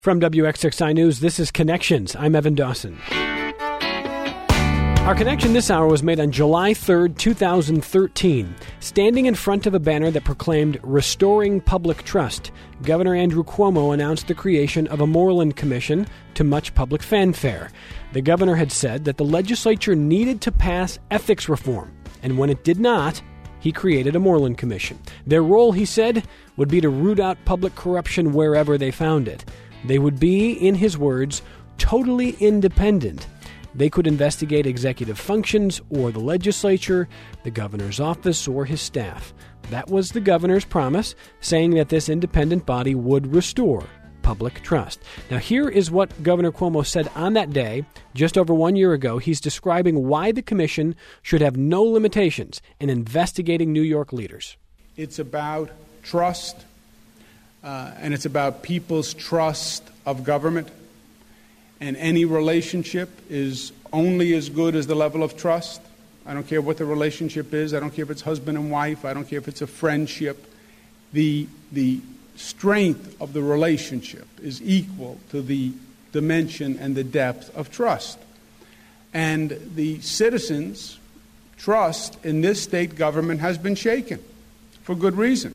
From WXXI News, this is Connections. I'm Evan Dawson. Our connection this hour was made on July 3rd, 2013. Standing in front of a banner that proclaimed Restoring Public Trust, Governor Andrew Cuomo announced the creation of a Moreland Commission to much public fanfare. The governor had said that the legislature needed to pass ethics reform, and when it did not, he created a Moreland Commission. Their role, he said, would be to root out public corruption wherever they found it. They would be, in his words, totally independent. They could investigate executive functions or the legislature, the governor's office, or his staff. That was the governor's promise, saying that this independent body would restore public trust. Now, here is what Governor Cuomo said on that day, just over 1 year ago. He's describing why the commission should have no limitations in investigating New York leaders. It's about trust, and it's about people's trust of government. And any relationship is only as good as the level of trust. I don't care what the relationship is. I don't care if it's husband and wife. I don't care if it's a friendship. The strength of the relationship is equal to the dimension and the depth of trust. And the citizens' trust in this state government has been shaken for good reason.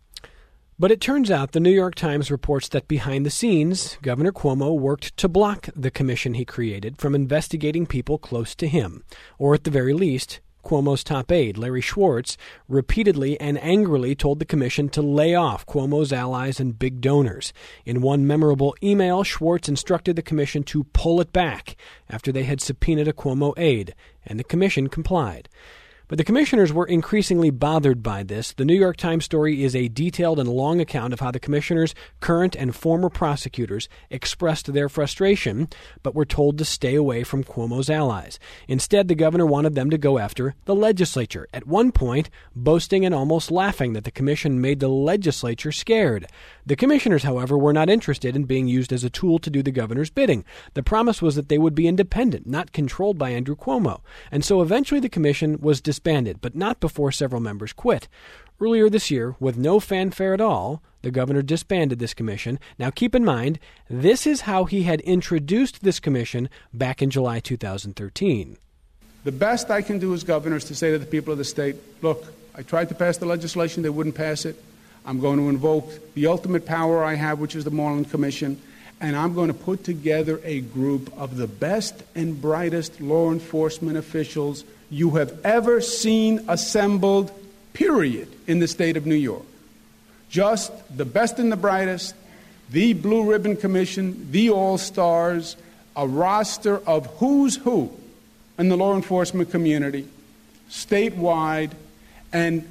But it turns out the New York Times reports that behind the scenes, Governor Cuomo worked to block the commission he created from investigating people close to him, or at the very least, Cuomo's top aide, Larry Schwartz, repeatedly and angrily told the commission to lay off Cuomo's allies and big donors. In one memorable email, Schwartz instructed the commission to pull it back after they had subpoenaed a Cuomo aide, and the commission complied. But the commissioners were increasingly bothered by this. The New York Times story is a detailed and long account of how the commissioners, current and former prosecutors, expressed their frustration, but were told to stay away from Cuomo's allies. Instead, the governor wanted them to go after the legislature, at one point boasting and almost laughing that the commission made the legislature scared. The commissioners, however, were not interested in being used as a tool to do the governor's bidding. The promise was that they would be independent, not controlled by Andrew Cuomo. And so eventually the commission was disbanded, but not before several members quit. Earlier this year, with no fanfare at all, the governor disbanded this commission. Now keep in mind, this is how he had introduced this commission back in July 2013. The best I can do as governor is to say to the people of the state, look, I tried to pass the legislation, they wouldn't pass it. I'm going to invoke the ultimate power I have, which is the Moreland Commission, and I'm going to put together a group of the best and brightest law enforcement officials you have ever seen assembled, period, in the state of New York. Just the best and the brightest, the Blue Ribbon Commission, the all-stars, a roster of who's who in the law enforcement community, statewide, and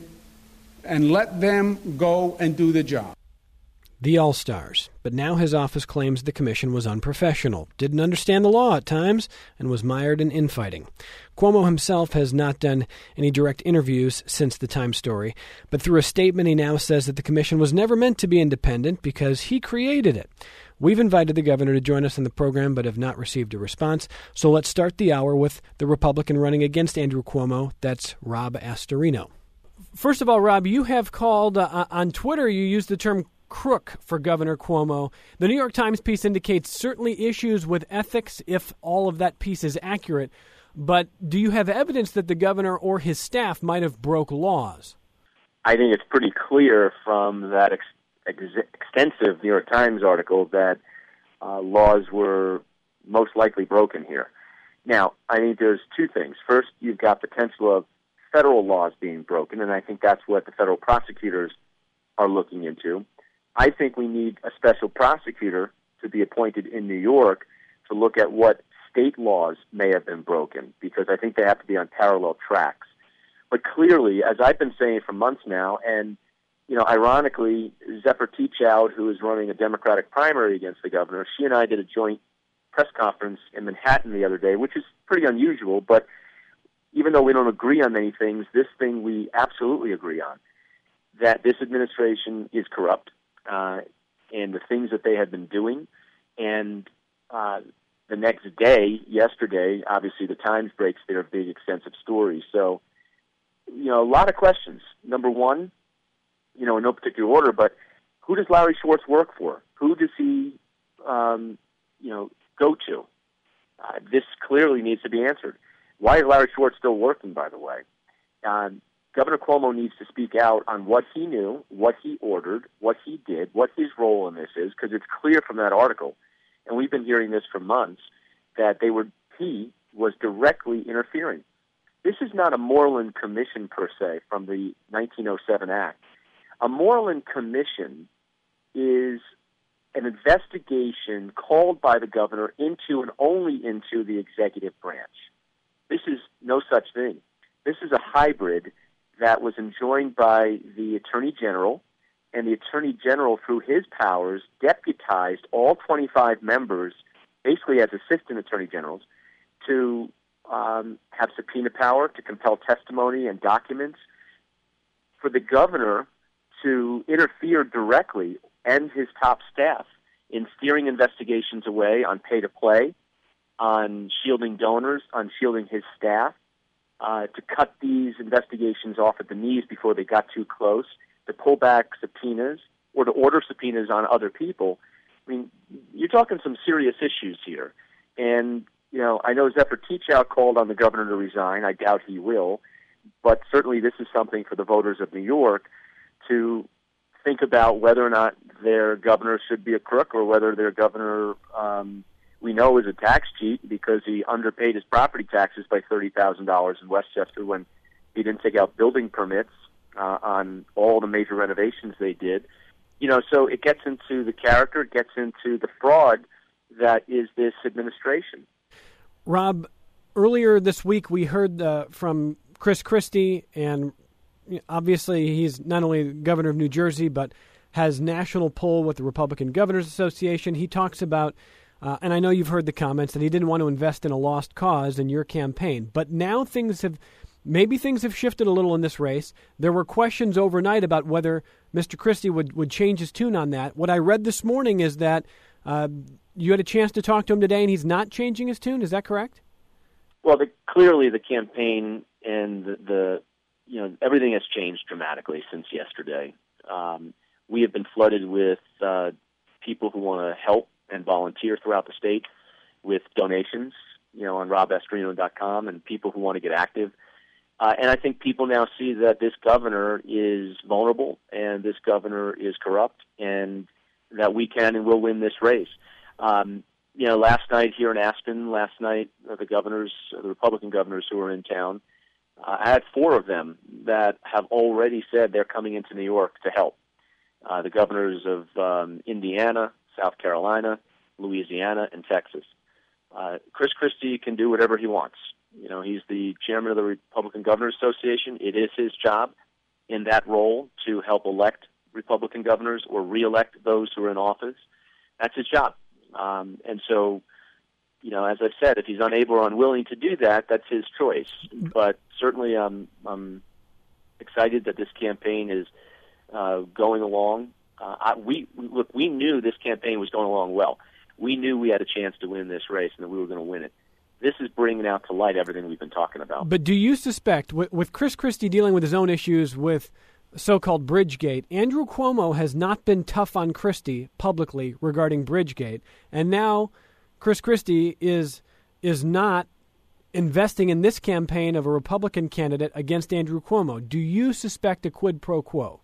let them go and do the job. The all-stars. But now his office claims the commission was unprofessional, didn't understand the law at times, and was mired in infighting. Cuomo himself has not done any direct interviews since the Times story, but through a statement he now says that the commission was never meant to be independent because he created it. We've invited the governor to join us in the program, but have not received a response. So let's start the hour with the Republican running against Andrew Cuomo. That's Rob Astorino. First of all, Rob, you have called on Twitter, you used the term crook for Governor Cuomo. The New York Times piece indicates certainly issues with ethics if all of that piece is accurate. But do you have evidence that the governor or his staff might have broke laws? I think it's pretty clear from that extensive New York Times article that laws were most likely broken here. Now, I think there's two things. First, you've got potential of federal laws being broken, and I think that's what the federal prosecutors are looking into. I think we need a special prosecutor to be appointed in New York to look at what state laws may have been broken, because I think they have to be on parallel tracks. But clearly, as I've been saying for months now, and ironically, Zephyr Teachout, who is running a Democratic primary against the governor, she and I did a joint press conference in Manhattan the other day, which is pretty unusual, but even though we don't agree on many things, this thing we absolutely agree on, that this administration is corrupt, and the things that they have been doing. And the next day, yesterday, obviously the Times breaks their big, extensive story. So, a lot of questions. Number one, in no particular order, but who does Larry Schwartz work for? Who does he go to? This clearly needs to be answered. Why is Larry Schwartz still working, by the way? Governor Cuomo needs to speak out on what he knew, what he ordered, what he did, what his role in this is, because it's clear from that article, and we've been hearing this for months, that he was directly interfering. This is not a Moreland Commission per se from the 1907 Act. A Moreland Commission is an investigation called by the governor into and only into the executive branch. This is no such thing. This is a hybrid that was enjoined by the Attorney General, and the Attorney General, through his powers, deputized all 25 members, basically as assistant Attorney Generals, to have subpoena power, to compel testimony and documents, for the governor to interfere directly and his top staff in steering investigations away on pay-to-play, on shielding donors, on shielding his staff, to cut these investigations off at the knees before they got too close, to pull back subpoenas, or to order subpoenas on other people. I mean, you're talking some serious issues here. And, I know Zephyr Teachout called on the governor to resign. I doubt he will. But certainly this is something for the voters of New York to think about whether or not their governor should be a crook, or whether their governor, we know, is a tax cheat because he underpaid his property taxes by $30,000 in Westchester when he didn't take out building permits on all the major renovations they did. So it gets into the character, it gets into the fraud that is this administration. Rob, earlier this week we heard from Chris Christie, and obviously he's not only governor of New Jersey, but has national pull with the Republican Governors Association. He talks about, and I know you've heard the comments, that he didn't want to invest in a lost cause in your campaign. But now things have shifted a little in this race. There were questions overnight about whether Mr. Christie would change his tune on that. What I read this morning is that you had a chance to talk to him today, and he's not changing his tune. Is that correct? Well, clearly the campaign and the everything has changed dramatically since yesterday. We have been flooded with people who want to help and volunteer throughout the state with donations, on robastorino.com, and people who want to get active. And I think people now see that this governor is vulnerable and this governor is corrupt, and that we can and will win this race. Last night here in Aspen, the Republican governors who were in town, I had 4 of them that have already said they're coming into New York to help. The governors of Indiana, South Carolina, Louisiana, and Texas. Chris Christie can do whatever he wants. He's the chairman of the Republican Governors Association. It is his job in that role to help elect Republican governors or re-elect those who are in office. That's his job. And so, as I've said, if he's unable or unwilling to do that, that's his choice. But certainly I'm excited that this campaign is going along. We knew this campaign was going along well. We knew we had a chance to win this race and that we were going to win it. This is bringing out to light everything we've been talking about. But do you suspect, with Chris Christie dealing with his own issues with so-called Bridgegate, Andrew Cuomo has not been tough on Christie publicly regarding Bridgegate, and now Chris Christie is not investing in this campaign of a Republican candidate against Andrew Cuomo. Do you suspect a quid pro quo?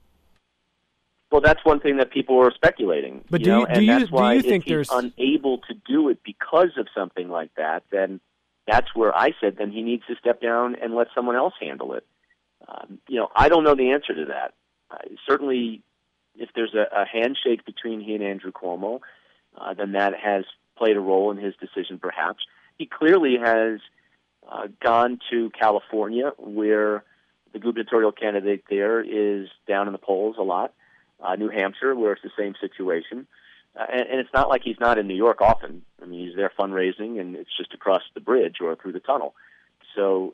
Well, that's one thing that people are speculating. But do you think if he's unable to do it because of something like that, then that's where I said then he needs to step down and let someone else handle it. I don't know the answer to that. Certainly, if there's a handshake between he and Andrew Cuomo, then that has played a role in his decision, perhaps. He clearly has gone to California, where the gubernatorial candidate there is down in the polls a lot. New Hampshire, where it's the same situation. And it's not like he's not in New York often. I mean, he's there fundraising, and it's just across the bridge or through the tunnel. So,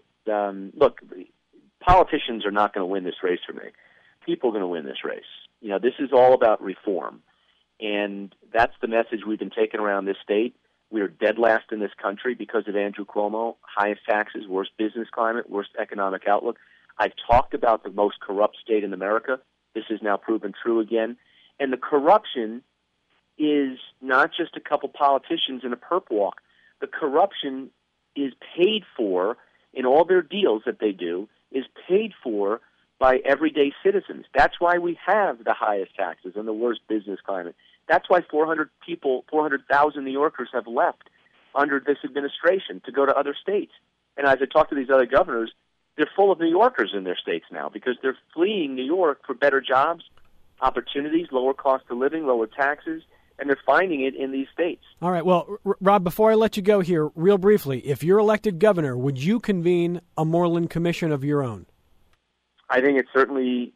look, politicians are not going to win this race for me. People are going to win this race. This is all about reform. And that's the message we've been taking around this state. We are dead last in this country because of Andrew Cuomo. Highest taxes, worst business climate, worst economic outlook. I've talked about the most corrupt state in America. This is now proven true again. And the corruption is not just a couple politicians in a perp walk. The corruption is paid for in all their deals that they do, is paid for by everyday citizens. That's why we have the highest taxes and the worst business climate. That's why 400,000 New Yorkers have left under this administration to go to other states. And as I talk to these other governors, they're full of New Yorkers in their states now because they're fleeing New York for better jobs, opportunities, lower cost of living, lower taxes, and they're finding it in these states. All right. Well, Rob, before I let you go here, real briefly, if you're elected governor, would you convene a Moreland Commission of your own? I think it's certainly,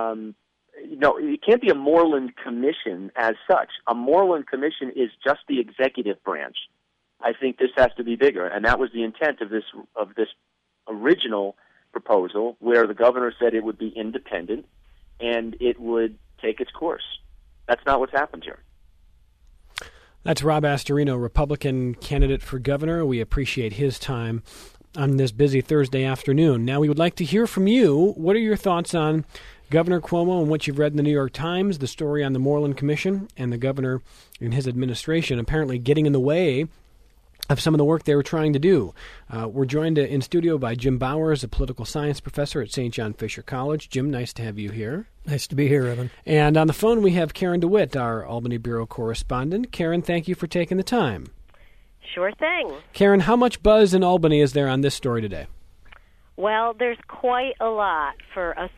it can't be a Moreland Commission as such. A Moreland Commission is just the executive branch. I think this has to be bigger, and that was the intent of this original proposal, where the governor said it would be independent and it would take its course. That's not what's happened here. That's Rob Astorino, Republican candidate for governor. We appreciate his time on this busy Thursday afternoon. Now, we would like to hear from you. What are your thoughts on Governor Cuomo and what you've read in the New York Times, the story on the Moreland Commission, and the governor and his administration apparently getting in the way of some of the work they were trying to do? We're joined in studio by Jim Bowers, a political science professor at St. John Fisher College. Jim, nice to have you here. Nice to be here, Evan. And on the phone we have Karen DeWitt, our Albany Bureau correspondent. Karen, thank you for taking the time. Sure thing. Karen, how much buzz in Albany is there on this story today? Well, there's quite a lot for a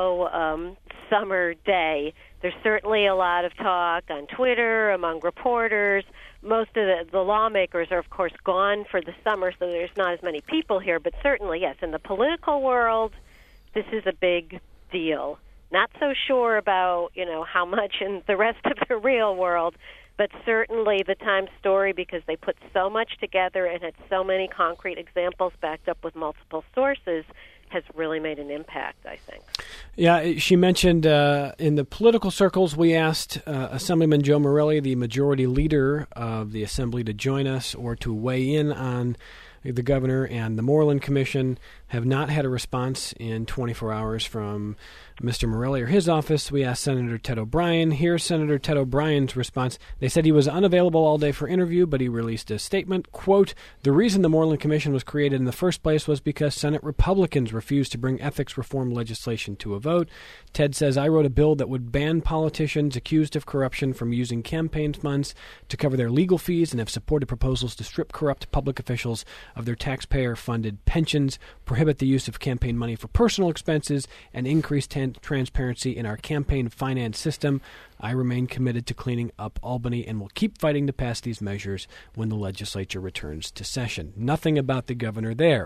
slow summer day. There's certainly a lot of talk on Twitter, among reporters. Most of the lawmakers are, of course, gone for the summer, so there's not as many people here. But certainly, yes, in the political world, this is a big deal. Not so sure about, how much in the rest of the real world, but certainly the Times story, because they put so much together and had so many concrete examples backed up with multiple sources, has really made an impact, I think. Yeah, she mentioned in the political circles, we asked Assemblyman Joe Morelle, the majority leader of the Assembly, to join us or to weigh in on the governor and the Moreland Commission. Have not had a response in 24 hours from Mr. Morelle or his office. We asked Senator Ted O'Brien. Here's Senator Ted O'Brien's response. They said he was unavailable all day for interview, but he released a statement, quote, "The reason the Moreland Commission was created in the first place was because Senate Republicans refused to bring ethics reform legislation to a vote." Ted says, "I wrote a bill that would ban politicians accused of corruption from using campaign funds to cover their legal fees and have supported proposals to strip corrupt public officials of their taxpayer-funded pensions, prohibit the use of campaign money for personal expenses, and increase transparency in our campaign finance system. I remain committed to cleaning up Albany and will keep fighting to pass these measures when the legislature returns to session." Nothing about the governor there.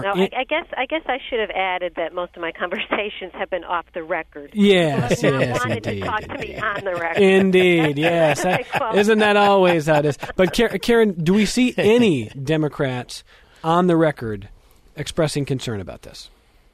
I guess I should have added that most of my conversations have been off the record. Yes, so yes, wanted indeed. to talk to me on the record. Indeed, yes. Isn't that always how it is? But Karen, do we see any Democrats on the record expressing concern about this?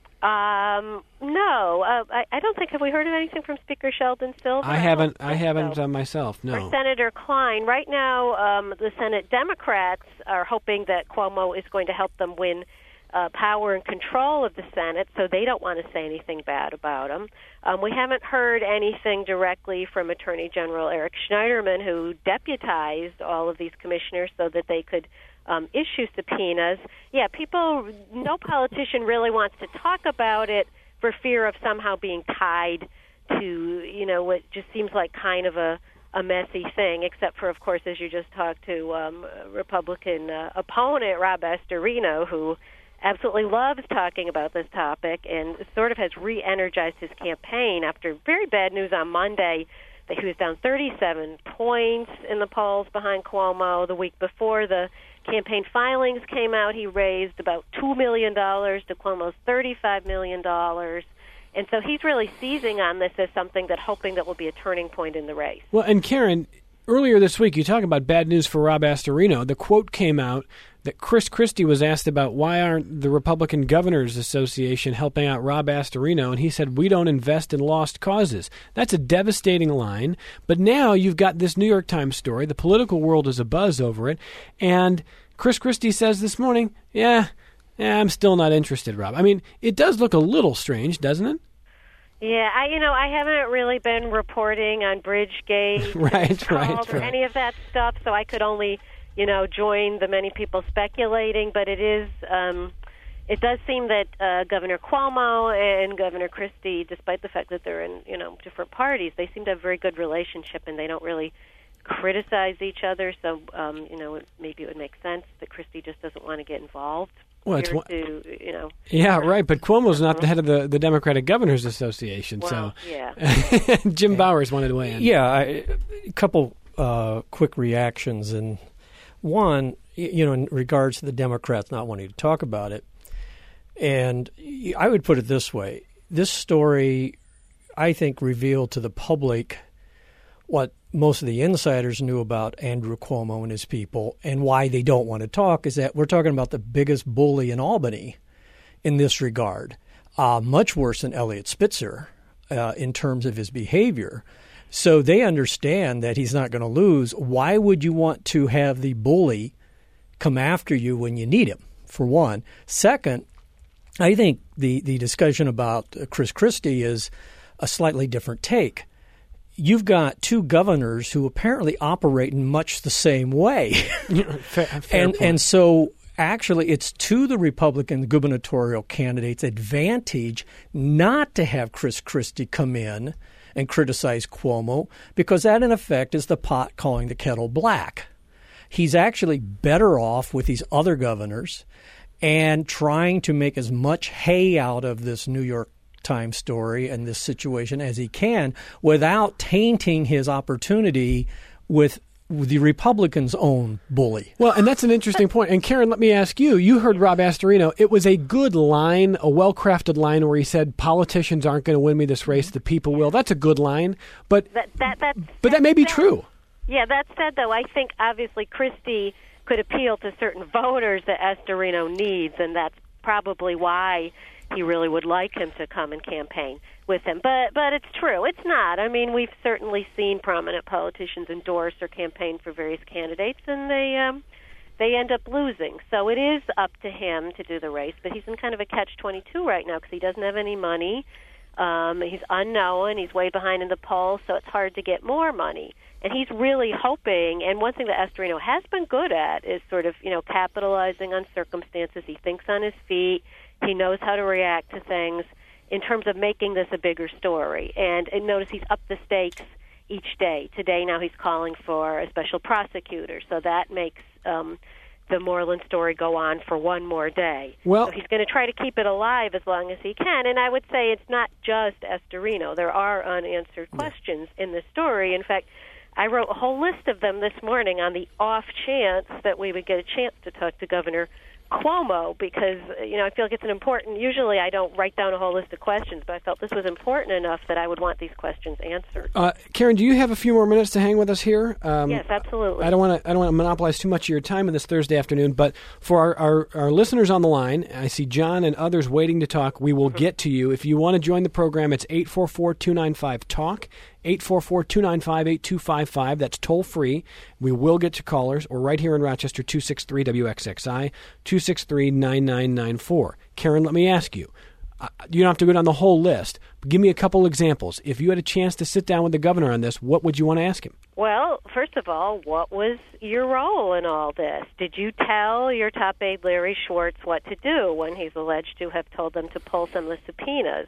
No. I don't think. Have we heard of anything from Speaker Sheldon Silver? I haven't myself, no. Or Senator Klein. Right now, the Senate Democrats are hoping that Cuomo is going to help them win power and control of the Senate, so they don't want to say anything bad about him. We haven't heard anything directly from Attorney General Eric Schneiderman, who deputized all of these commissioners so that they could issue subpoenas. Yeah, no politician really wants to talk about it for fear of somehow being tied to, what just seems like kind of a messy thing, except for, of course, as you just talked to Republican opponent Rob Astorino, who absolutely loves talking about this topic and sort of has re-energized his campaign after very bad news on Monday that he was down 37 points in the polls behind Cuomo. The week before the campaign filings came out, he raised about $2 million to Cuomo's $35 million. And so he's really seizing on this as something hoping that will be a turning point in the race. Well, and Karen, earlier this week, you talk about bad news for Rob Astorino. The quote came out that Chris Christie was asked about why aren't the Republican Governors Association helping out Rob Astorino, and he said, "We don't invest in lost causes." That's a devastating line. But now you've got this New York Times story. The political world is abuzz over it. And Chris Christie says this morning, yeah, I'm still not interested, Rob. I mean, it does look a little strange, doesn't it? Yeah, I haven't really been reporting on Bridgegate right. or any of that stuff, so I could only, join the many people speculating. But it does seem that Governor Cuomo and Governor Christie, despite the fact that they're in, different parties, they seem to have a very good relationship, and they don't really criticize each other. So, maybe it would make sense that Christie just doesn't want to get involved. Well, Yeah, right. But Cuomo's not the head of the Democratic Governors Association, so yeah. Jim Bowers wanted to weigh in. Yeah, a couple quick reactions, and one, in regards to the Democrats not wanting to talk about it, and I would put it this way: this story, I think, revealed to the public what most of the insiders knew about Andrew Cuomo and his people, and why they don't want to talk is that we're talking about the biggest bully in Albany in this regard, much worse than Eliot Spitzer in terms of his behavior. So they understand that he's not going to lose. Why would you want to have the bully come after you when you need him, for one? Second, I think the discussion about Chris Christie is a slightly different take. You've got two governors who apparently operate in much the same way. Fair and so actually it's to the Republican gubernatorial candidate's advantage not to have Chris Christie come in and criticize Cuomo, because that in effect is the pot calling the kettle black. He's actually better off with these other governors and trying to make as much hay out of this New York Times story and this situation as he can without tainting his opportunity with the Republicans' own bully. Well, and that's an interesting point. And Karen, let me ask you, you heard Rob Astorino. It was a good line, a well-crafted line where he said, politicians aren't going to win me this race, the people will. That's a good line. But that may be true. Yeah, that said, though, I think obviously Christie could appeal to certain voters that Astorino needs, and that's probably why he really would like him to come and campaign with him. But it's true. It's not. I mean, we've certainly seen prominent politicians endorse or campaign for various candidates, and they end up losing. So it is up to him to do the race, but he's in kind of a catch-22 right now because he doesn't have any money. He's unknown. He's way behind in the polls, so it's hard to get more money. And he's really hoping, and one thing that Astorino has been good at is sort of, capitalizing on circumstances. He thinks on his feet. He knows how to react to things in terms of making this a bigger story. And notice he's upped the stakes each day. Today now he's calling for a special prosecutor, so that makes the Moreland story go on for one more day. Well, so he's going to try to keep it alive as long as he can. And I would say it's not just Astorino. There are unanswered questions in this story. In fact, I wrote a whole list of them this morning on the off chance that we would get a chance to talk to Governor Cuomo, because I feel like it's an important. Usually, I don't write down a whole list of questions, but I felt this was important enough that I would want these questions answered. Karen, do you have a few more minutes to hang with us here? Yes, absolutely. I don't want to monopolize too much of your time in this Thursday afternoon, but for our listeners on the line, I see John and others waiting to talk. We will get to you. If you want to join the program, it's 844-295-TALK. 844-295-8255. That's toll free. We will get to callers, or right here in Rochester, 263-WXXI, 263-9994. Karen, let me ask you. You don't have to go down the whole list, but give me a couple examples. If you had a chance to sit down with the governor on this, what would you want to ask him? Well, first of all, what was your role in all this? Did you tell your top aide, Larry Schwartz, what to do when he's alleged to have told them to pull some of the subpoenas?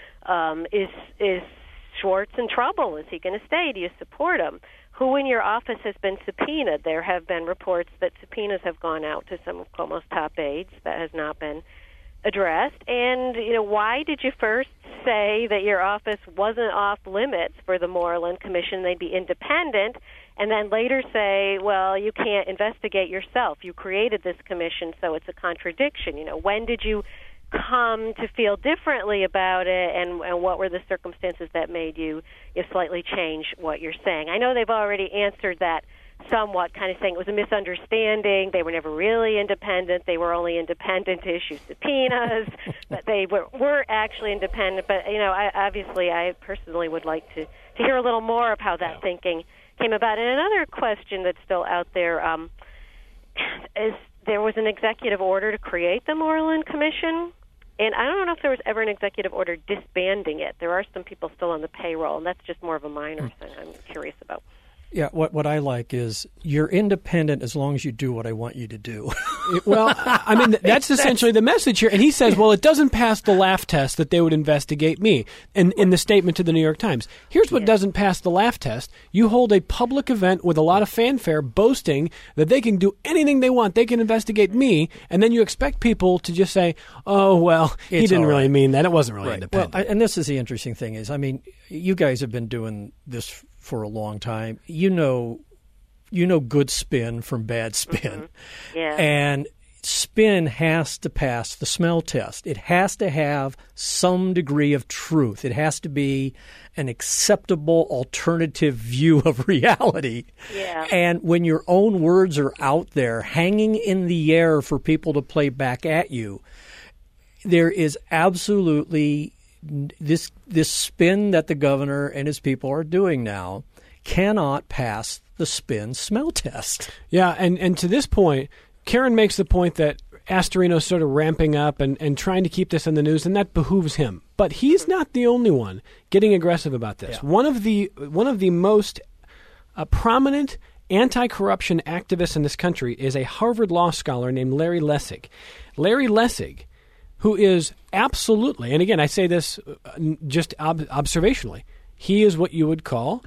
Is Schwartz in trouble? Is he going to stay? Do you support him? Who in your office has been subpoenaed? There have been reports that subpoenas have gone out to some of Cuomo's top aides. That has not been addressed. And, why did you first say that your office wasn't off limits for the Moreland Commission? They'd be independent. And then later say, well, you can't investigate yourself. You created this commission, so it's a contradiction. When did you come to feel differently about it, and what were the circumstances that made you slightly change what you're saying? I know they've already answered that somewhat, kind of saying it was a misunderstanding. They were never really independent. They were only independent to issue subpoenas, but they were actually independent. But, I personally would like to hear a little more of how that thinking came about. And another question that's still out there is there was an executive order to create the Moreland Commission, And I don't know if there was ever an executive order disbanding it. There are some people still on the payroll, and that's just more of a minor thing I'm curious about. Yeah, what I like is you're independent as long as you do what I want you to do. Well, I mean, that's essentially the message here. And he says, well, it doesn't pass the laugh test that they would investigate me in the statement to the New York Times. Here's what doesn't pass the laugh test. You hold a public event with a lot of fanfare boasting that they can do anything they want. They can investigate me. And then you expect people to just say, oh, well, he didn't really mean that. It wasn't really independent. Well, and this is the interesting thing is, I mean, you guys have been doing this for a long time. You know good spin from bad spin. Mm-hmm. Yeah. And spin has to pass the smell test. It has to have some degree of truth. It has to be an acceptable alternative view of reality. Yeah. And when your own words are out there hanging in the air for people to play back at you, there is absolutely this spin that the governor and his people are doing now cannot pass the spin smell test. Yeah, and to this point, Karen makes the point that Astorino's sort of ramping up and trying to keep this in the news, and that behooves him. But he's not the only one getting aggressive about this. Yeah. One of the most prominent anti-corruption activists in this country is a Harvard law scholar named Larry Lessig. Larry Lessig, who is absolutely, and again, I say this just observationally, he is what you would call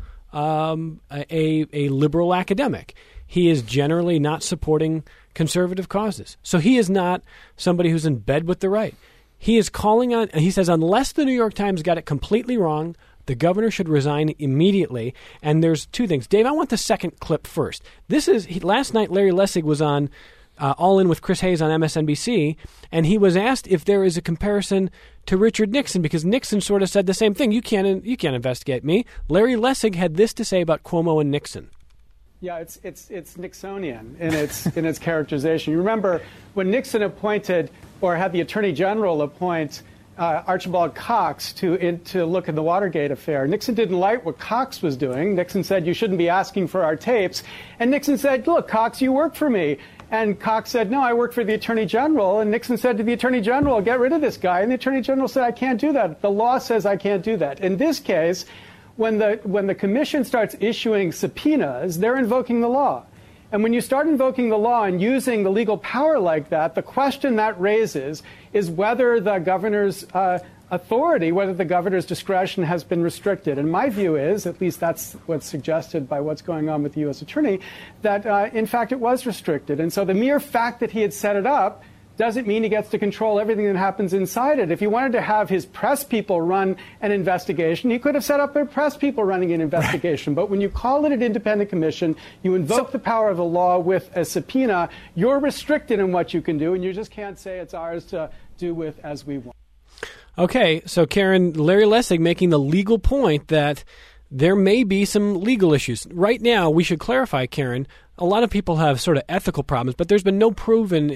a liberal academic. He is generally not supporting conservative causes. So he is not somebody who's in bed with the right. He is calling on, he says, unless the New York Times got it completely wrong, the governor should resign immediately. And there's two things. Dave, I want the second clip first. Last night, Larry Lessig was on All In with Chris Hayes on MSNBC, and he was asked if there is a comparison to Richard Nixon, because Nixon sort of said the same thing. You can't investigate me. Larry Lessig had this to say about Cuomo and Nixon. Yeah, it's Nixonian in its characterization. You remember when Nixon appointed or had the Attorney General appoint Archibald Cox to look at the Watergate affair. Nixon didn't like what Cox was doing. Nixon said, you shouldn't be asking for our tapes. And Nixon said, look, Cox, you work for me. And Cox said, no, I work for the Attorney General. And Nixon said to the Attorney General, get rid of this guy. And the Attorney General said, I can't do that. The law says I can't do that. In this case, when the commission starts issuing subpoenas, they're invoking the law. And when you start invoking the law and using the legal power like that, the question that raises is whether the governor's authority, whether the governor's discretion has been restricted. And my view is, at least that's what's suggested by what's going on with the U.S. Attorney, that in fact it was restricted. And so the mere fact that he had set it up doesn't mean he gets to control everything that happens inside it. If he wanted to have his press people run an investigation, he could have set up their press people running an investigation. But when you call it an independent commission, you invoke the power of the law with a subpoena, you're restricted in what you can do, and you just can't say it's ours to do with as we want. Okay, so Karen, Larry Lessig making the legal point that there may be some legal issues. Right now, we should clarify, Karen, a lot of people have sort of ethical problems, but there's been no proven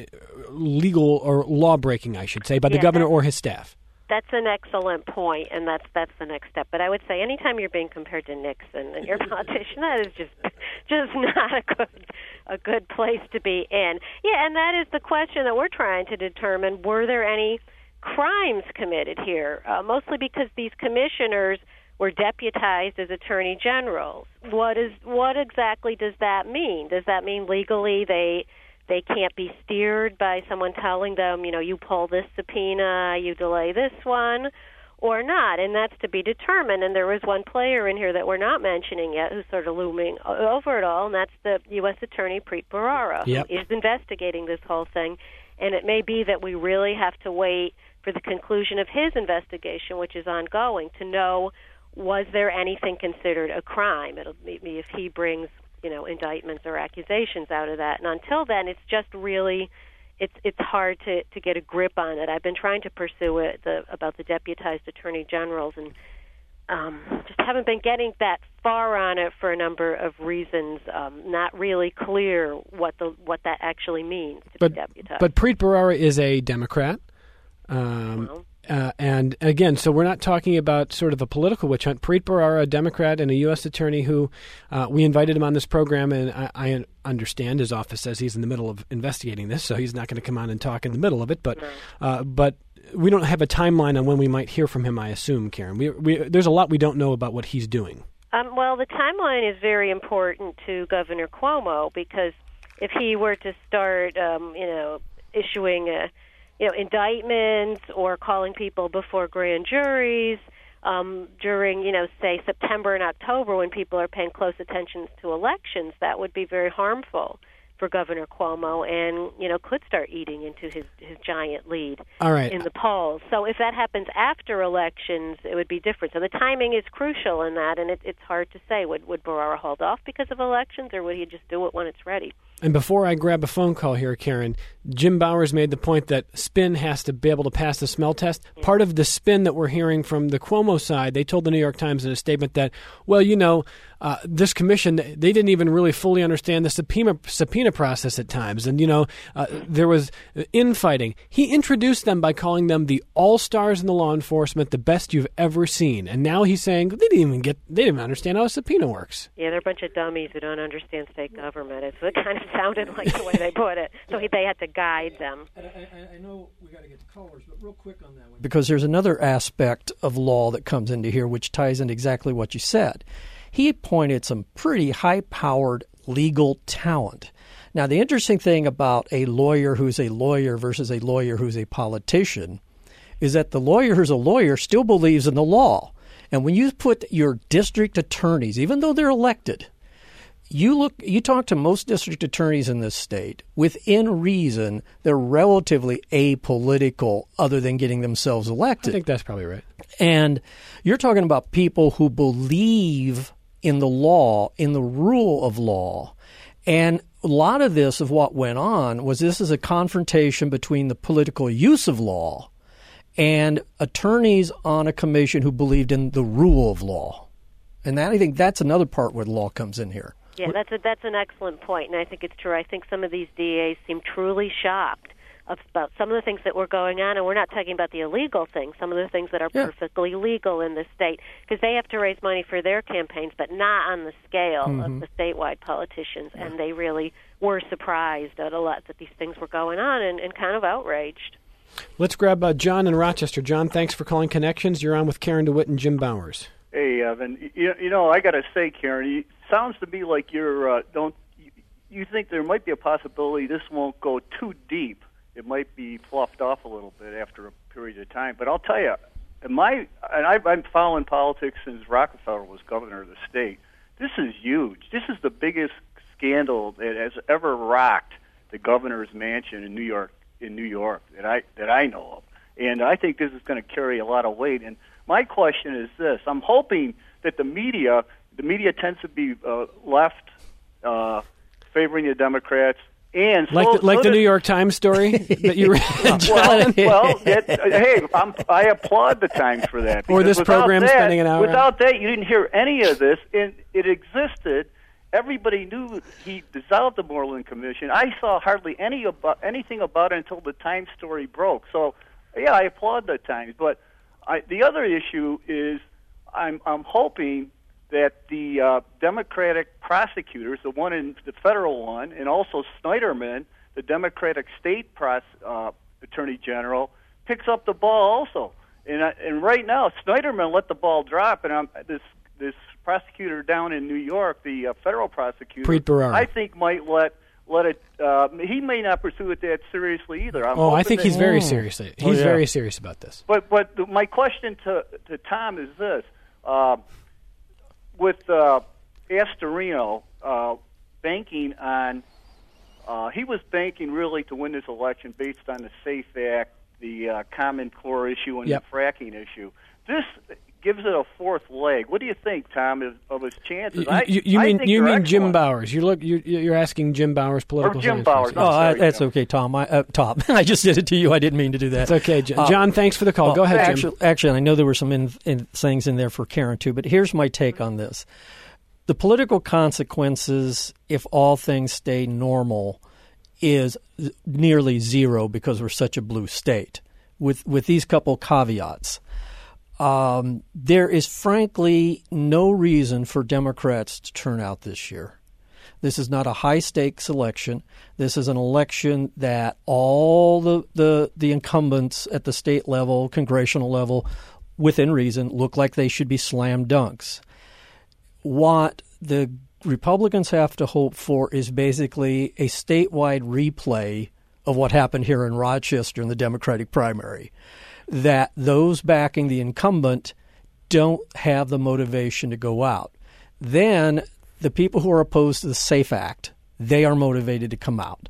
legal or law-breaking, I should say, by the governor or his staff. That's an excellent point, and that's the next step. But I would say anytime you're being compared to Nixon and you're a politician, that is just not a good place to be in. Yeah, and that is the question that we're trying to determine. Were there any crimes committed here? Mostly because these commissioners were deputized as attorney generals. What exactly does that mean? Does that mean legally they can't be steered by someone telling them, you pull this subpoena, you delay this one, or not? And that's to be determined. And there is one player in here that we're not mentioning yet who's sort of looming over it all, and that's the U.S. Attorney Preet Bharara, who is investigating this whole thing. And it may be that we really have to wait for the conclusion of his investigation, which is ongoing, to know, was there anything considered a crime? It'll be if he brings indictments or accusations out of that. And until then, it's just really, it's hard to get a grip on it. I've been trying to pursue it about the deputized attorney generals, and just haven't been getting that far on it for a number of reasons. Not really clear what that actually means to be deputized. But Preet Bharara is a Democrat. And again, so we're not talking about sort of a political witch hunt. Preet Bharara, a Democrat and a U.S. attorney who we invited him on this program, and I understand his office says he's in the middle of investigating this, so he's not going to come on and talk in the middle of it. But we don't have a timeline on when we might hear from him, I assume, Karen. There's a lot we don't know about what he's doing. Well, the timeline is very important to Governor Cuomo, because if he were to start, issuing indictments or calling people before grand juries during, say, September and October, when people are paying close attention to elections, that would be very harmful for Governor Cuomo, and could start eating into his giant lead in the polls. So if that happens after elections, it would be different. So the timing is crucial in that, and it's hard to say. Would Bharara hold off because of elections, or would he just do it when it's ready? And before I grab a phone call here, Karen, Jim Bowers made the point that spin has to be able to pass the smell test. Yeah. Part of the spin that we're hearing from the Cuomo side, they told the New York Times in a statement that, this commission, they didn't even really fully understand the subpoena process at times. And, there was infighting. He introduced them by calling them the all-stars in the law enforcement, the best you've ever seen. And now he's saying they didn't even understand how a subpoena works. Yeah, they're a bunch of dummies who don't understand state government. It's what kind of sounded like the way they put it. So they had to guide them. I know we got to get to callers, but real quick on that one. Because there's another aspect of law that comes into here which ties into exactly what you said. He appointed some pretty high-powered legal talent. Now, the interesting thing about a lawyer who's a lawyer versus a lawyer who's a politician is that the lawyer who's a lawyer still believes in the law. And when you put your district attorneys, even though they're elected, you talk to most district attorneys in this state, within reason, they're relatively apolitical other than getting themselves elected. I think that's probably right. And you're talking about people who believe in the law, in the rule of law. And a lot of this of what went on was this is a confrontation between the political use of law and attorneys on a commission who believed in the rule of law. And I think that's another part where the law comes in here. Yeah, that's an excellent point, and I think it's true. I think some of these DAs seem truly shocked about some of the things that were going on, and we're not talking about the illegal things, some of the things that are perfectly legal in the state, because they have to raise money for their campaigns, but not on the scale of the statewide politicians, and they really were surprised at a lot that these things were going on and kind of outraged. Let's grab John in Rochester. John, thanks for calling Connections. You're on with Karen DeWitt and Jim Bowers. Hey, Evan. I got to say, Karen, it sounds to me like you think there might be a possibility this won't go too deep. It might be fluffed off a little bit after a period of time. But I'll tell you, I've been following politics since Rockefeller was governor of the state. This is huge. This is the biggest scandal that has ever rocked the governor's mansion in New York that I know of. And I think this is going to carry a lot of weight. And my question is this: I'm hoping that the media tends to be left, favoring the Democrats, and the New York Times story that you read. I applaud the Times for that. Or this program spending an hour. Without that, you didn't hear any of this, and it existed. Everybody knew he dissolved the Moreland Commission. I saw hardly anything about it until the Times story broke. So, yeah, I applaud the Times. But the other issue is I'm hoping that the Democratic prosecutors, the one in the federal one, and also Snyderman, the Democratic state attorney general, picks up the ball also. And right now, Snyderman let the ball drop, and this prosecutor down in New York, the federal prosecutor, Preet Bharara, I think might let it. He may not pursue it that seriously either. I think he's very serious. He's very serious about this. But my question to Tom is this: with Astorino banking on, he was banking really to win this election based on the SAFE Act, the Common Core issue, and the fracking issue. This gives it a fourth leg. What do you think, Tom, of his chances? You mean Jim Bowers? You're asking Jim Bowers, political Jim Bowers. That's okay, Tom. Tom. I just did it to you. I didn't mean to do that. It's okay, John. Thanks for the call. Go ahead, Jim. Actually, I know there were some things in there for Karen too, but here's my take on this: the political consequences, if all things stay normal, is nearly zero because we're such a blue state. With these couple caveats. There is frankly no reason for Democrats to turn out this year. This is not a high-stakes election. This is an election that all the incumbents at the state level, congressional level, within reason, look like they should be slam dunks. What the Republicans have to hope for is basically a statewide replay of what happened here in Rochester in the Democratic primary, that those backing the incumbent don't have the motivation to go out. Then the people who are opposed to the SAFE Act, they are motivated to come out.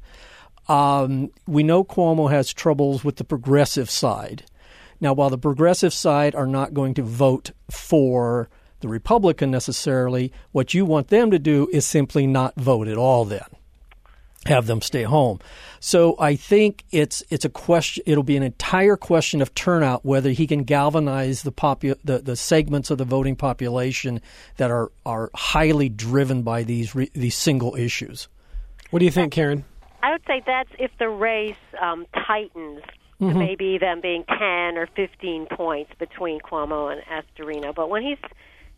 We know Cuomo has troubles with the progressive side. Now, while the progressive side are not going to vote for the Republican necessarily, what you want them to do is simply not vote at all then. Have them stay home. So I think it's a question. It'll be an entire question of turnout whether he can galvanize the segments of the voting population that are highly driven by these single issues. What do you think, Karen? I would say that's if the race tightens, maybe them being 10 or 15 points between Cuomo and Astorino. But when he's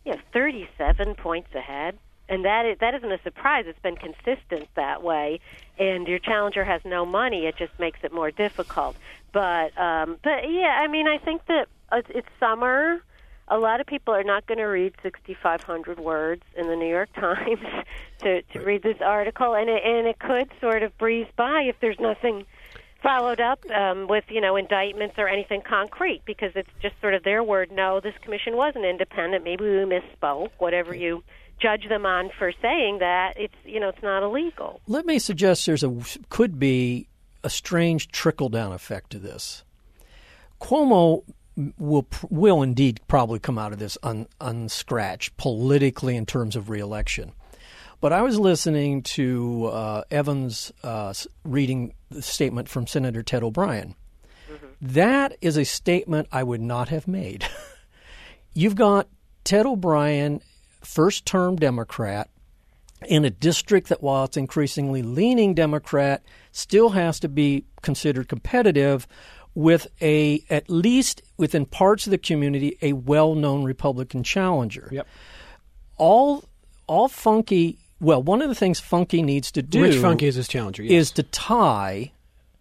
37 points ahead. And that isn't a surprise. It's been consistent that way. And your challenger has no money. It just makes it more difficult. But yeah, I mean, I think that it's summer. A lot of people are not going to read 6,500 words in the New York Times to read this article. And it could sort of breeze by if there's nothing followed up with, indictments or anything concrete, because it's just sort of their word, no, this commission wasn't independent. Maybe we misspoke, whatever you judge them on for saying that, it's not illegal. Let me suggest could be a strange trickle-down effect to this. Cuomo will indeed probably come out of this unscratched politically in terms of re-election. But I was listening to Evans reading the statement from Senator Ted O'Brien. Mm-hmm. That is a statement I would not have made. You've got Ted O'Brien, first-term Democrat, in a district that, while it's increasingly leaning Democrat, still has to be considered competitive with at least within parts of the community, a well-known Republican challenger. Yep. All Funky... Well, one of the things Funky needs to do... Rich Funky is his challenger, yes. ...is to tie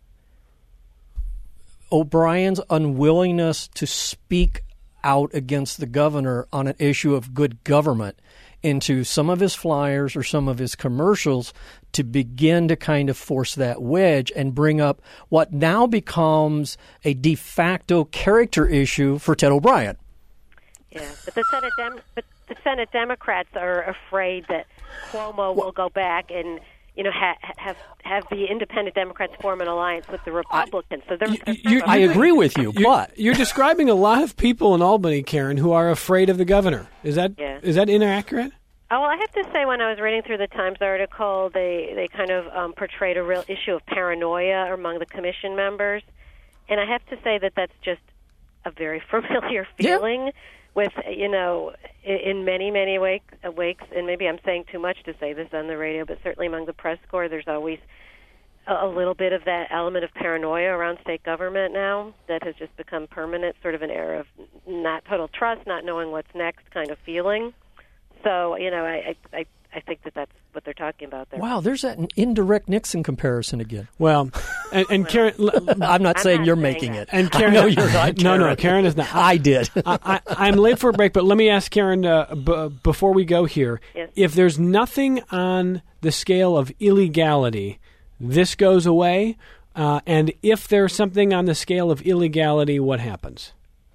O'Brien's unwillingness to speak out against the governor on an issue of good government into some of his flyers or some of his commercials to begin to kind of force that wedge and bring up what now becomes a de facto character issue for Ted O'Brien. Yeah, but the Senate Democrats are afraid that Cuomo will go back and have the independent Democrats form an alliance with the Republicans. I agree with you, but you're describing a lot of people in Albany, Karen, who are afraid of the governor. Is that inaccurate? Oh, well, I have to say, when I was reading through the Times article, they kind of portrayed a real issue of paranoia among the commission members, and I have to say that that's just a very familiar feeling. Yeah. With, in many, many wakes, and maybe I'm saying too much to say this on the radio, but certainly among the press corps, there's always a little bit of that element of paranoia around state government now that has just become permanent, sort of an era of not total trust, not knowing what's next kind of feeling. So, I think that's what they're talking about there. Wow, there's that indirect Nixon comparison again. Well, and Karen... I'm not saying you're making it. And Karen, no, you're not. Karen. No, Karen is not. I did. I'm late for a break, but let me ask Karen before we go here. Yes. If there's nothing on the scale of illegality, this goes away, and if there's something on the scale of illegality, what happens?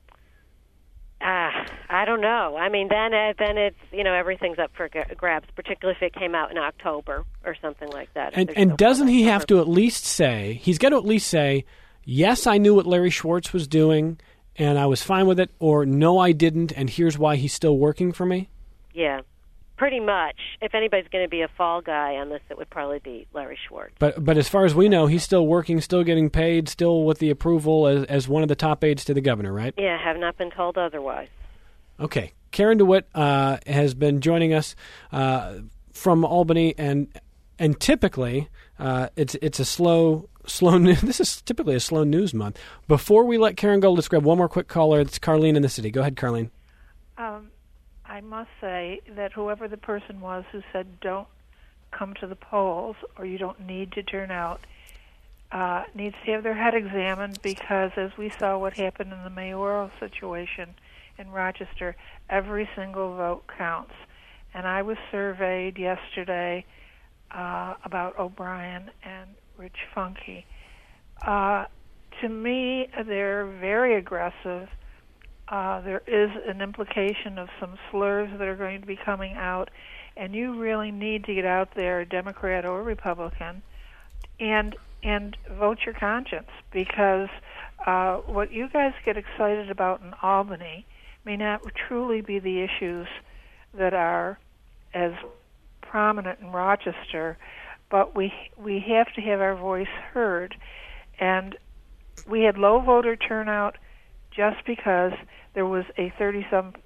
I don't know. I mean, then it's everything's up for grabs, particularly if it came out in October or something like that. And doesn't he have to at least say, he's got to at least say, yes, I knew what Larry Schwartz was doing and I was fine with it, or no, I didn't, and here's why he's still working for me? Yeah, pretty much. If anybody's going to be a fall guy on this, it would probably be Larry Schwartz. But as far as we know, he's still working, still getting paid, still with the approval as one of the top aides to the governor, right? Yeah, have not been told otherwise. Okay. Karen DeWitt has been joining us from Albany, and typically it's a slow news. This is typically a slow news month. Before we let Karen go, let's grab one more quick caller. It's Carlene in the city. Go ahead, Carlene. I must say that whoever the person was who said don't come to the polls, or you don't need to turn out, needs to have their head examined, because as we saw what happened in the mayoral situation in Rochester, every single vote counts. And I was surveyed yesterday about O'Brien and Rich Funke. To me, they're very aggressive. There is an implication of some slurs that are going to be coming out, and you really need to get out there, Democrat or Republican, and vote your conscience, because what you guys get excited about in Albany may not truly be the issues that are as prominent in Rochester, but we have to have our voice heard. And we had low voter turnout just because there was a 37%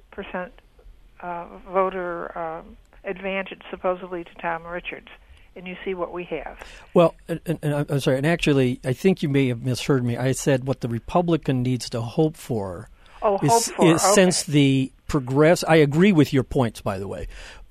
voter advantage, supposedly, to Tom Richards. And you see what we have. Well, and I'm sorry, and actually, I think you may have misheard me. I said what the Republican needs to hope for is since the I agree with your points, by the way.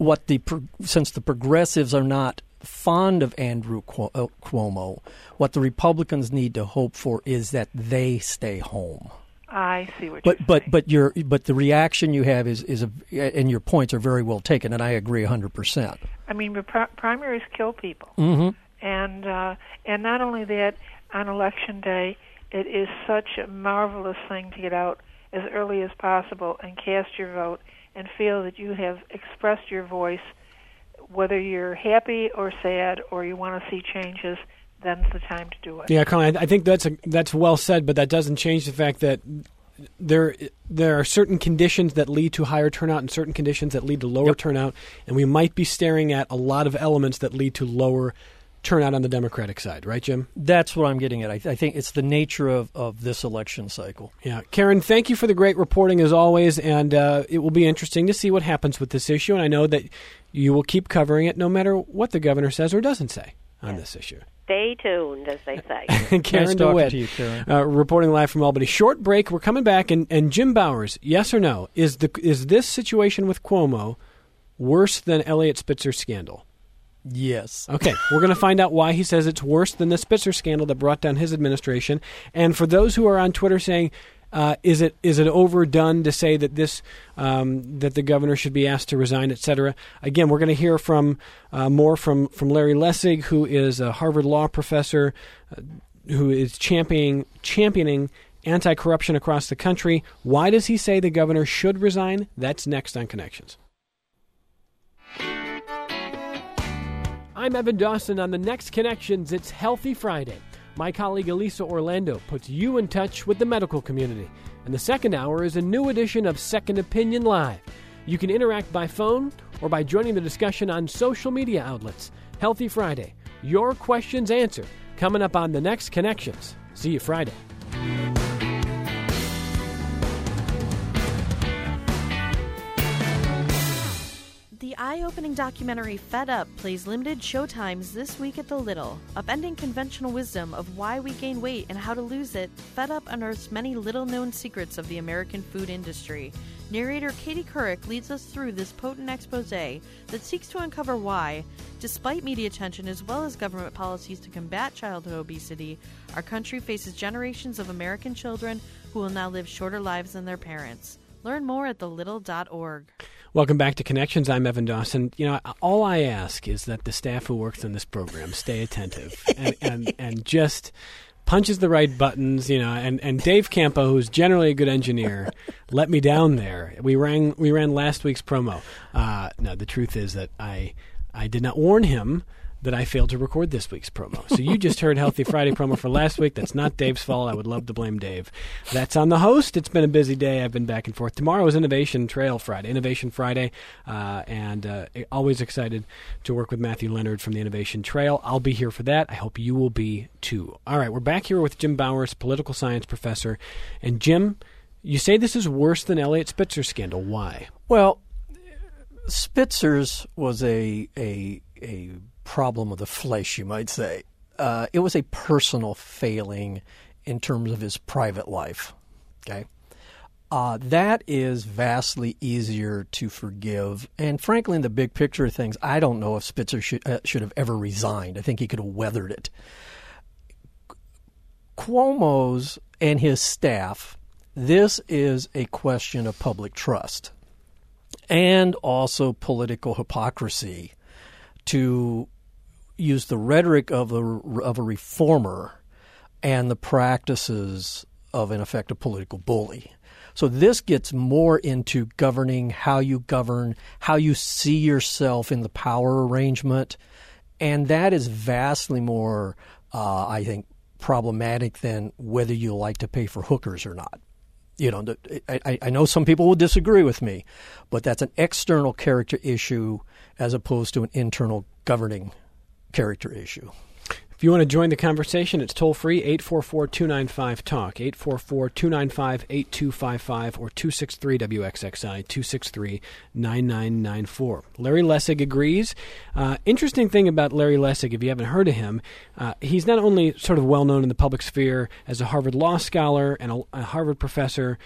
Since the progressives are not fond of Andrew Cuomo, what the Republicans need to hope for is that they stay home. I see what you're saying. But the reaction you have and your points are very well taken, and I agree 100%. I mean, primaries kill people, and not only that, on Election Day, it is such a marvelous thing to get out as early as possible and cast your vote and feel that you have expressed your voice, whether you're happy or sad or you want to see changes. Then's the time to do it. Yeah, Colin, I think that's well said, but that doesn't change the fact that there are certain conditions that lead to higher turnout and certain conditions that lead to lower turnout, and we might be staring at a lot of elements that lead to lower turnout on the Democratic side, right, Jim? That's what I'm getting at. I think it's the nature of this election cycle. Yeah. Karen, thank you for the great reporting as always, and it will be interesting to see what happens with this issue, and I know that you will keep covering it no matter what the governor says or doesn't say on this issue. Stay tuned, as they say. Karen nice DeWitt, to you, Karen. reporting live from Albany. Short break. We're coming back, and Jim Bowers, yes or no, is this situation with Cuomo worse than Eliot Spitzer's scandal? Yes. Okay, we're going to find out why he says it's worse than the Spitzer scandal that brought down his administration. And for those who are on Twitter saying, is it overdone to say that that the governor should be asked to resign, etc.? Again, we're going to hear from more from Larry Lessig, who is a Harvard law professor who is championing anti-corruption across the country. Why does he say the governor should resign? That's next on Connections. I'm Evan Dawson. On the next Connections, it's Healthy Friday. My colleague Elisa Orlando puts you in touch with the medical community. And the second hour is a new edition of Second Opinion Live. You can interact by phone or by joining the discussion on social media outlets. Healthy Friday. Your questions answered. Coming up on the next Connections. See you Friday. The eye-opening documentary Fed Up plays limited showtimes this week at the Little. Upending conventional wisdom of why we gain weight and how to lose it, Fed Up unearths many little-known secrets of the American food industry. Narrator Katie Couric leads us through this potent expose that seeks to uncover why, despite media attention as well as government policies to combat childhood obesity, our country faces generations of American children who will now live shorter lives than their parents. Learn more at thelittle.org. Welcome back to Connections. I'm Evan Dawson. You know, all I ask is that the staff who works on this program stay attentive and just punches the right buttons, you know, and Dave Campo, who's generally a good engineer, let me down there. We ran last week's promo. No, the truth is that I did not warn him that I failed to record this week's promo. So you just heard Healthy Friday promo for last week. That's not Dave's fault. I would love to blame Dave. That's on the host. It's been a busy day. I've been back and forth. Tomorrow is Innovation Friday, and always excited to work with Matthew Leonard from the Innovation Trail. I'll be here for that. I hope you will be too. All right, we're back here with Jim Bowers, political science professor. And Jim, you say this is worse than Eliot Spitzer's scandal. Why? Well, Spitzer's was a problem of the flesh, you might say. It was a personal failing in terms of his private life. Okay, That is vastly easier to forgive. And frankly, in the big picture of things, I don't know if Spitzer should have ever resigned. I think he could have weathered it. Cuomo's and his staff, this is a question of public trust and also political hypocrisy to use the rhetoric of a reformer and the practices of, in effect, a political bully. So this gets more into governing how you govern, how you see yourself in the power arrangement, and that is vastly more, I think, problematic than whether you like to pay for hookers or not. You know, I know some people will disagree with me, but that's an external character issue as opposed to an internal governing character issue. If you want to join the conversation, it's toll-free, 844-295-TALK, 844-295-8255, or 263-WXXI, 263-9994. Larry Lessig agrees. Interesting thing about Larry Lessig, if you haven't heard of him, he's not only sort of well-known in the public sphere as a Harvard law scholar and a Harvard professor.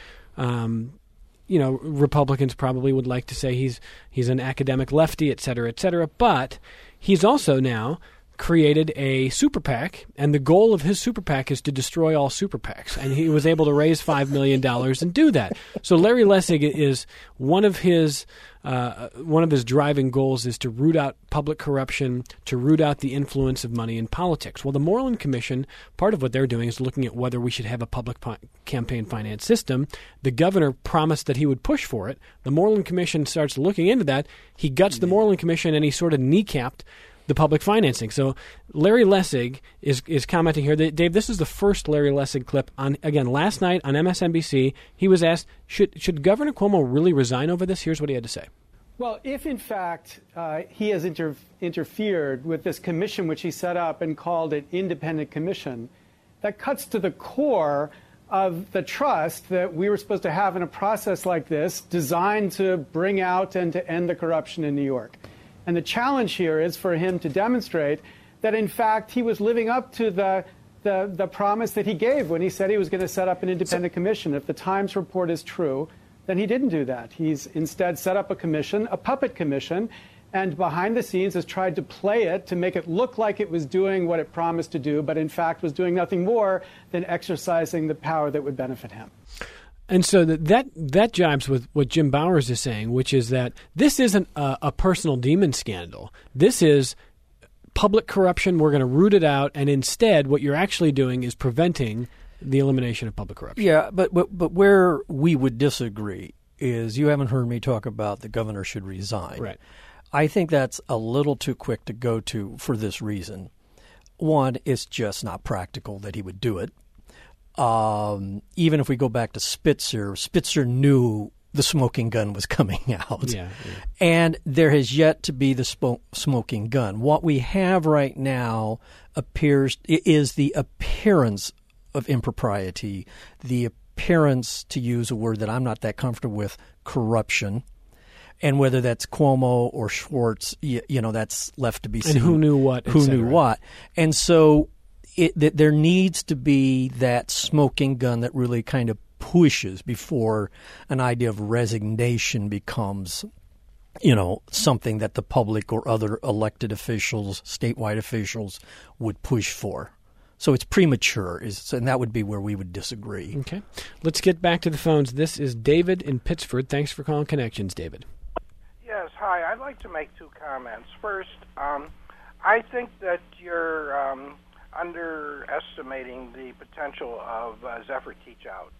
Republicans probably would like to say he's an academic lefty, et cetera, but he's also now created a super PAC, and the goal of his super PAC is to destroy all super PACs, and he was able to raise $5 million and do that. So Larry Lessig is one of his driving goals is to root out public corruption, to root out the influence of money in politics. Well, the Moreland Commission, part of what they're doing is looking at whether we should have a public campaign finance system. The governor promised that he would push for it. The Moreland Commission starts looking into that. He guts the Moreland Commission, and he sort of kneecapped the public financing. So Larry Lessig is commenting here. Dave, this is the first Larry Lessig clip. Last night on MSNBC, he was asked, should Governor Cuomo really resign over this? Here's what he had to say. Well, if in fact he has interfered with this commission, which he set up and called an independent commission, that cuts to the core of the trust that we were supposed to have in a process like this designed to bring out and to end the corruption in New York. And the challenge here is for him to demonstrate that, in fact, he was living up to the promise that he gave when he said he was going to set up an independent commission. If the Times report is true, then he didn't do that. He's instead set up a commission, a puppet commission, and behind the scenes has tried to play it to make it look like it was doing what it promised to do, but in fact was doing nothing more than exercising the power that would benefit him. And so that jibes with what Jim Bowers is saying, which is that this isn't a personal demon scandal. This is public corruption. We're going to root it out, and instead what you're actually doing is preventing the elimination of public corruption. Yeah, but where we would disagree is you haven't heard me talk about the governor should resign. Right. I think that's a little too quick to go to for this reason. One, it's just not practical that he would do it. Even if we go back to Spitzer knew the smoking gun was coming out. Yeah. And there has yet to be the smoking gun. What we have right now is the appearance of impropriety, the appearance, to use a word that I'm not that comfortable with, corruption. And whether that's Cuomo or Schwartz, that's left to be seen. And who knew what? Who knew what? And so there needs to be that smoking gun that really kind of pushes before an idea of resignation becomes, something that the public or other elected officials, statewide officials, would push for. So it's premature, and that would be where we would disagree. Okay. Let's get back to the phones. This is David in Pittsford. Thanks for calling Connections, David. Yes, hi. I'd like to make two comments. First, I think that you're underestimating the potential of Zephyr Teachout.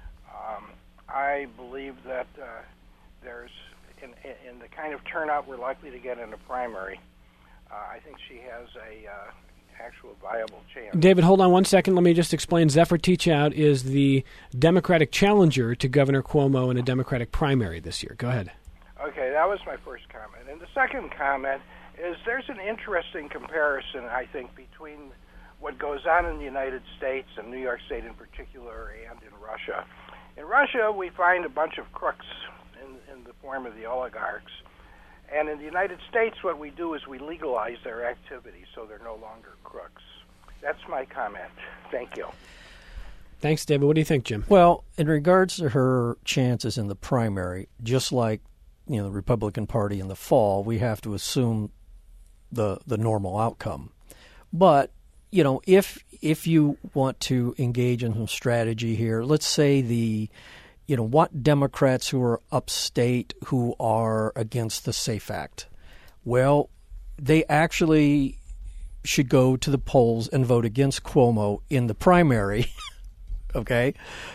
I believe that there's, in the kind of turnout we're likely to get in a primary, I think she has a actual viable chance. David, hold on one second. Let me just explain. Zephyr Teachout is the Democratic challenger to Governor Cuomo in a Democratic primary this year. Go ahead. Okay, that was my first comment. And the second comment is there's an interesting comparison, I think, between what goes on in the United States and New York State in particular and in Russia. In Russia, we find a bunch of crooks in the form of the oligarchs. And in the United States, what we do is we legalize their activities so they're no longer crooks. That's my comment. Thank you. Thanks, David. What do you think, Jim? Well, in regards to her chances in the primary, just like the Republican Party in the fall, we have to assume the normal outcome. But if you want to engage in some strategy here, let's say what Democrats who are upstate who are against the SAFE Act, well, they actually should go to the polls and vote against Cuomo in the primary. Okay,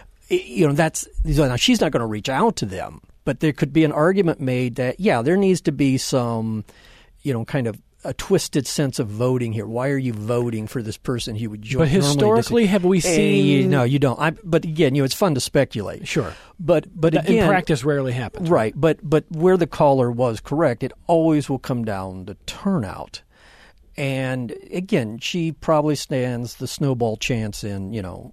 now she's not going to reach out to them, but there could be an argument made that there needs to be some, kind of a twisted sense of voting here. Why are you voting for this person who would join? But historically, have we seen? No, you don't. But again, it's fun to speculate. Sure. But again, in practice, rarely happens. Right. But where the caller was correct, it always will come down to turnout. And again, she probably stands the snowball chance in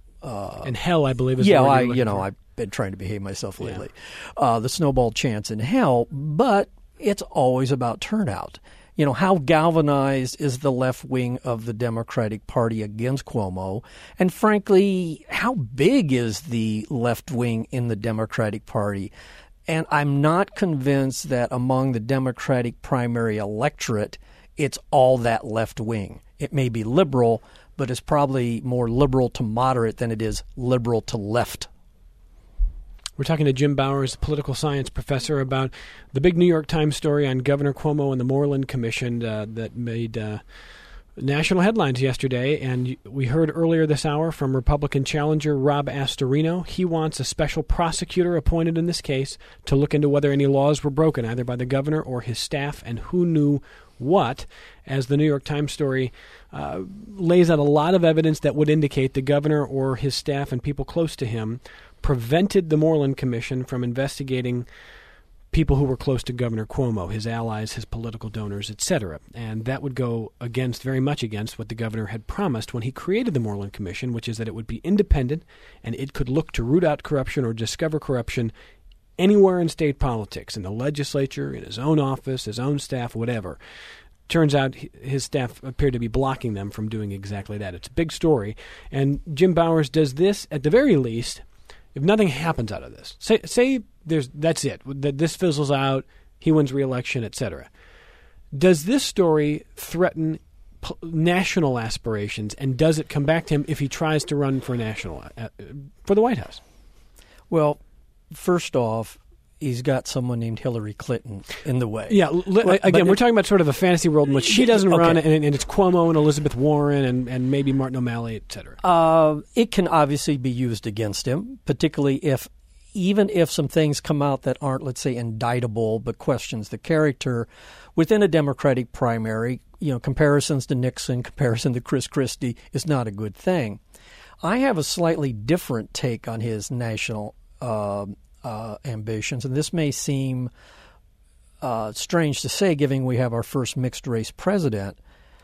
in hell, I believe. Is I've been trying to behave myself lately. Yeah. The snowball chance in hell, but it's always about turnout. How galvanized is the left wing of the Democratic Party against Cuomo? And frankly, how big is the left wing in the Democratic Party? And I'm not convinced that among the Democratic primary electorate, it's all that left wing. It may be liberal, but it's probably more liberal to moderate than it is liberal to left. We're talking to Jim Bowers, political science professor, about the big New York Times story on Governor Cuomo and the Moreland Commission that made national headlines yesterday. And we heard earlier this hour from Republican challenger Rob Astorino. He wants a special prosecutor appointed in this case to look into whether any laws were broken, either by the governor or his staff, and who knew what, as the New York Times story lays out a lot of evidence that would indicate the governor or his staff and people close to him prevented the Moreland Commission from investigating people who were close to Governor Cuomo, his allies, his political donors, etc. And that would go very much against what the governor had promised when he created the Moreland Commission, which is that it would be independent and it could look to root out corruption or discover corruption anywhere in state politics, in the legislature, in his own office, his own staff, whatever. Turns out his staff appeared to be blocking them from doing exactly that. It's a big story. And Jim Bowers does this, at the very least, if nothing happens out of this. Say that's it. This fizzles out, he wins re-election, etc. Does this story threaten national aspirations, and does it come back to him if he tries to run for for the White House? Well, first off, he's got someone named Hillary Clinton in the way. Yeah, we're talking about sort of a fantasy world in which she doesn't run, and it's Cuomo and Elizabeth Warren and maybe Martin O'Malley, et cetera. It can obviously be used against him, particularly even if some things come out that aren't, let's say, indictable, but questions the character within a Democratic primary. Comparisons to Nixon, comparison to Chris Christie is not a good thing. I have a slightly different take on his national ambitions, and this may seem strange to say, given we have our first mixed-race president.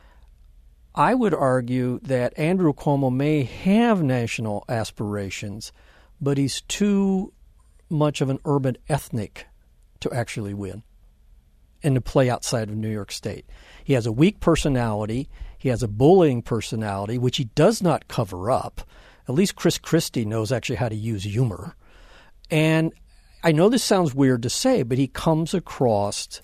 I would argue that Andrew Cuomo may have national aspirations, but he's too much of an urban ethnic to actually win and to play outside of New York State. He has a weak personality. He has a bullying personality, which he does not cover up. At least Chris Christie knows actually how to use humor. And I know this sounds weird to say, but he comes across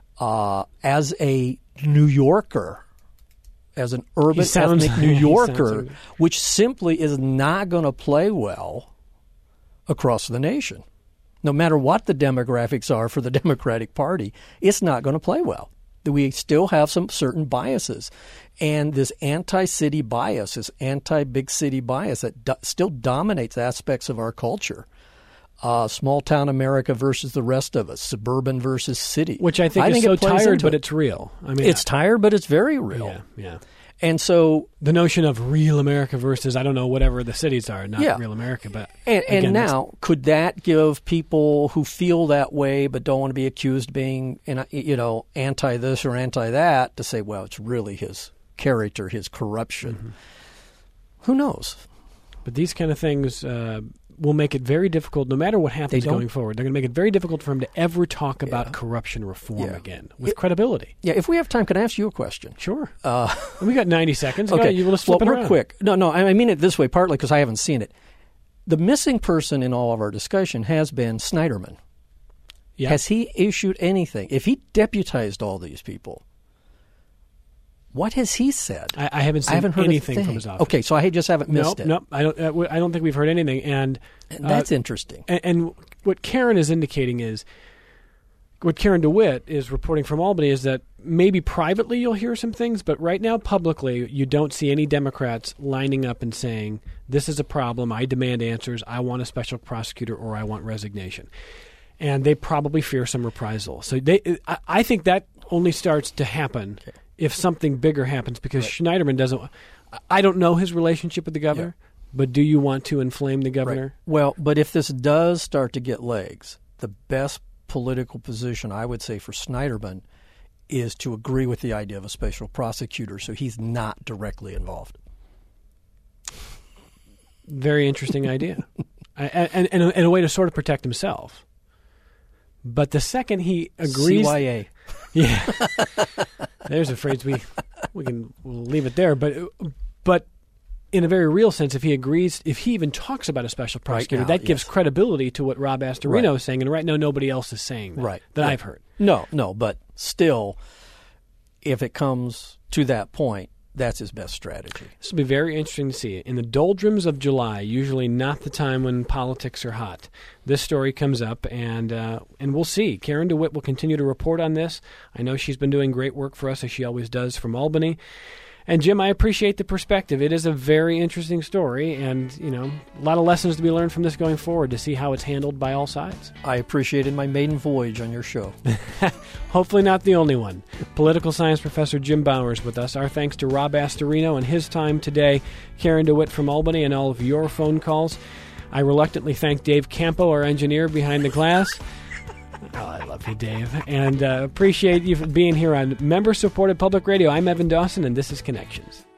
as a New Yorker, as an urban ethnic New Yorker, which simply is not going to play well across the nation. No matter what the demographics are for the Democratic Party, it's not going to play well. We still have some certain biases. And this anti-city bias, this anti-big city bias that still dominates aspects of our culture. Small-town America versus the rest of us, suburban versus city. Which I think is so tired, but it's real. I mean, it's tired, but it's very real. Yeah. And so the notion of real America versus, I don't know, whatever the cities are, not real America. But and now, could that give people who feel that way but don't want to be accused of being, anti this or anti that, to say, well, it's really his character, his corruption? Mm-hmm. Who knows? But these kind of things will make it very difficult, no matter what happens going forward. They're going to make it very difficult for him to ever talk about corruption reform again with credibility. Yeah, if we have time, can I ask you a question? Sure. We got 90 seconds. Okay. Let's flip it around. Real quick. No, I mean it this way, partly because I haven't seen it. the missing person in all of our discussion has been Snyderman. Yeah. Has he issued anything? If he deputized all these people, what has he said? I haven't seen heard anything from his office. Okay, so I just haven't missed it. Nope. I don't think we've heard anything. And that's interesting. And what Karen is indicating is, what Karen DeWitt is reporting from Albany is that maybe privately you'll hear some things, but right now publicly you don't see any Democrats lining up and saying, this is a problem, I demand answers, I want a special prosecutor, or I want resignation. And they probably fear some reprisal. So I think that only starts to happen if something bigger happens, because Schneiderman doesn't – I don't know his relationship with the governor, but do you want to inflame the governor? Right. Well, but if this does start to get legs, the best political position, I would say, for Snyderman is to agree with the idea of a special prosecutor so he's not directly involved. Very interesting idea. And a way to sort of protect himself. But the second he agrees... CYA. Yeah. There's a phrase we'll leave it there. But in a very real sense, if he agrees, if he even talks about a special prosecutor, that gives credibility to what Rob Astorino is saying, and right now nobody else is saying that, I've heard. No, but still, if it comes to that point, that's his best strategy. This will be very interesting to see. In the doldrums of July, usually not the time when politics are hot, this story comes up, and we'll see. Karen DeWitt will continue to report on this. I know she's been doing great work for us, as she always does, from Albany. And, Jim, I appreciate the perspective. It is a very interesting story, and, a lot of lessons to be learned from this going forward to see how it's handled by all sides. I appreciated my maiden voyage on your show. Hopefully not the only one. Political science professor Jim Bowers with us. Our thanks to Rob Astorino and his time today, Karen DeWitt from Albany, and all of your phone calls. I reluctantly thank Dave Campo, our engineer behind the glass. Oh, I love you, Dave. And appreciate you for being here on member-supported public radio. I'm Evan Dawson, and this is Connections.